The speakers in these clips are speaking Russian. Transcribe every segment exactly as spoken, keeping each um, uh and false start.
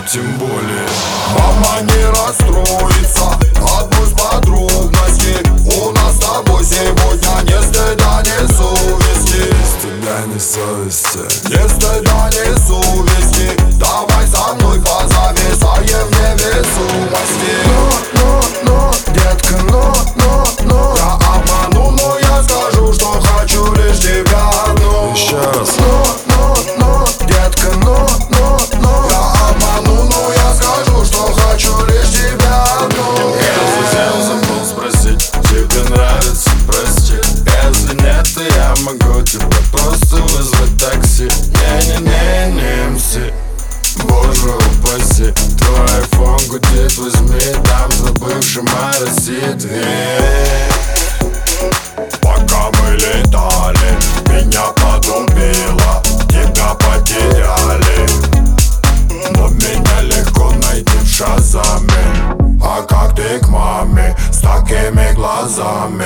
тем более. Мама не расстроится, отпусть подробности. У нас с тобой сегодня ни стыда, ни совести. Стыда, ни совести. Ни стыда, ни совести. Давай со мной позависаем в невесомости. Но, но, но, детка, но, но, но я обману, но я скажу, что хочу лишь тебя одну. Еще раз. Но, но, но, детка, но, но, но я обману, но я скажу, что хочу лишь тебя одну. Я забыл спросить, тебе нравится, прости. Если нет, то я могу тебя просто вызвать такси. Не-не-не, не эм си, боже упаси. Твой айфон гудит, возьми, там забывшим о России дверь. Пока мы летали, меня подубило, тебя потеряли. Но меня легко найти в Шазаме. А как ты к маме с такими глазами?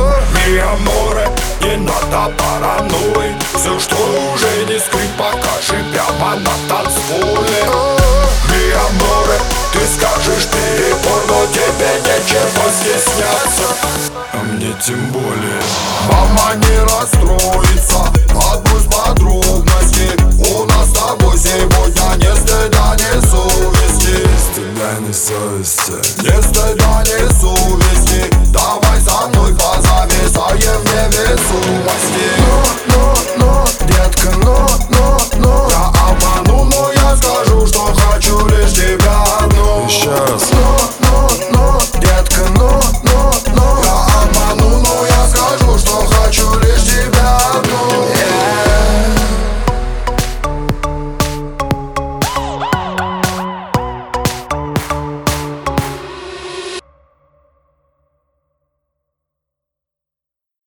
Mi amore, не надо паранойи. Все, что уже не скрыть, покажи